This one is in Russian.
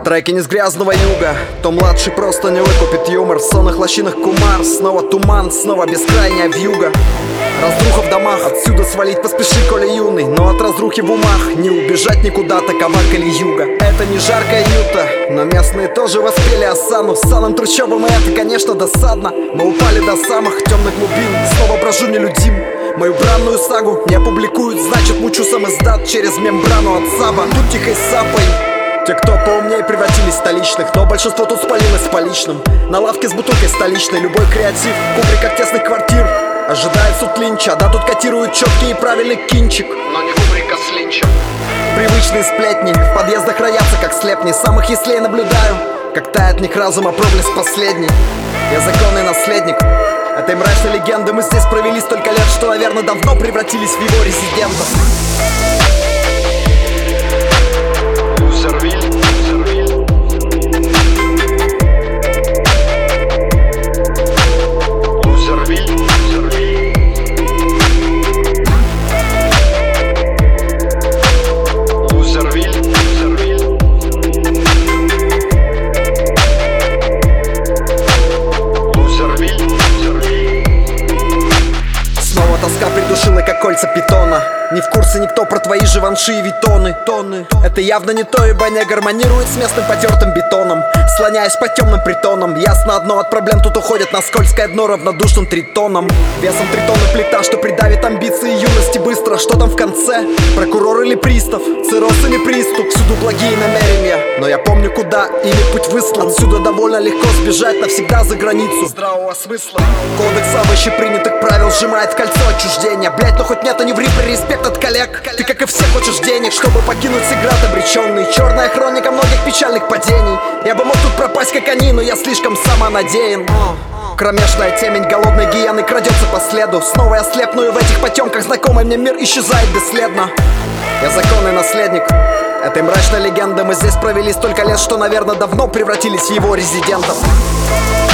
Треки не с грязного юга, то младший просто не выкупит юмор. В сонных лощинах кумар, снова туман, снова бескрайняя вьюга. Разруха в домах, отсюда свалить поспеши, коли юный. Но от разрухи в умах не убежать никуда, такова Кали-юга. Это не жаркая юта, но местные тоже воспели осану. Санным трущобам и это, конечно, досадно. Мы упали до самых темных глубин, снова брожу нелюдим. Мою бранную сагу не опубликуют, значит мучу сам издат через мембрану от саба. Тут тихой сапой те, кто поумнее, превратились в столичных. Но большинство тут спалилось по личным. На лавке с бутылкой столичной любой креатив, кубриках тесных квартир ожидает суд линча. Да, тут котируют четкий и правильный кинчик, но не кубрика с линчем. Привычные сплетни в подъездах роятся, как слепни. Самых яслей наблюдаю, как тает в них разума проблеск последний. Я законный наследник этой мрачной легенды. Мы здесь провели столько лет, что, наверное, давно превратились в его резидентов. Тоска придушила, как кольца питона. Не в курсе никто про твои же ванши и витоны. Это явно не то, ибо не гармонирует с местным потертым бетоном. Слоняясь по темным притонам, ясно одно: от проблем тут уходит на скользкое дно равнодушным тритоном. Весом 3 тонны плита, что придавит амбиции юности быстро. Что там в конце? Прокурор или пристав? Цирроз или приступ? Всюду благие намерения, но я помню, куда ими путь выслан. Отсюда довольно легко сбежать навсегда за границу здравого смысла. Кодекс общепринятых правил сжимает в кольцо отчуждения. Блять, но хоть нет, а не в рипе респект от коллег. Ты, как и все, хочешь денег, чтобы покинуть Сиград обреченный. Черная хроника многих печальных падений. Я бы мог тут пропасть, как они, но я слишком самонадеян. Кромешная темень голодной гиены крадется по следу. Снова я слепну, и в этих потемках знакомый мне мир исчезает бесследно. Я законный наследник этой мрачной легенды. Мы здесь провели столько лет, что, наверное, давно превратились в его резидентов.